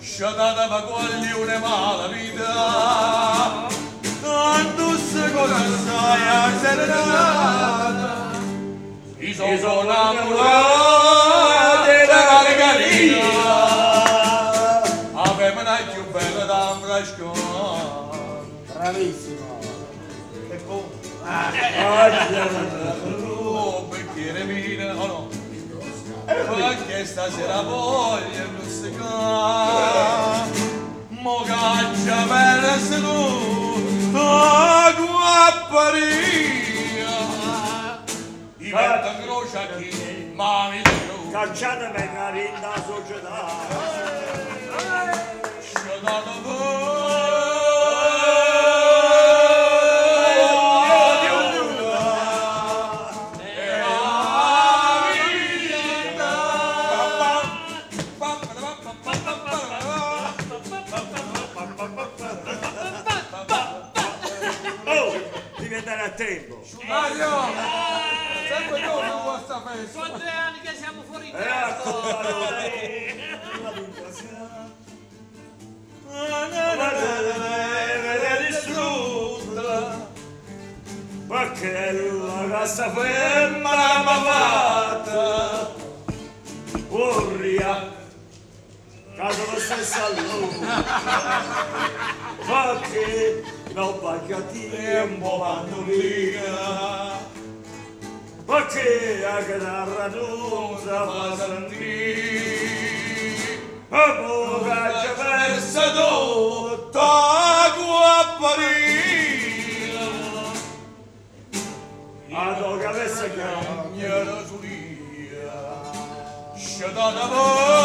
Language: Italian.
sciatata ma coglione mala vita, tanto se conoscai a serenata, i sono innamorato della Margherita, a femmina più bella da un frasco. Bravissimo. E poi, un bicchiere vino, oh no, perché stasera voglio lussicare, mo caccia per seduta, guapparia, diventa croce a chi, ma mi dico, Cacciate venire in da società. sciatata Diventare a tempo. Mario! Sempre tu non vuoi sta festa! Sono 2 anni che siamo fuori Ecco, distrutta perché la casa ferma m'ha fatta urria caso lo stesso a lui perché non va a tempo vanno via perché anche la radusa fa sentire e poi caccia persa tutta guapparina Ado cabeza Cagnera sulia, sciatata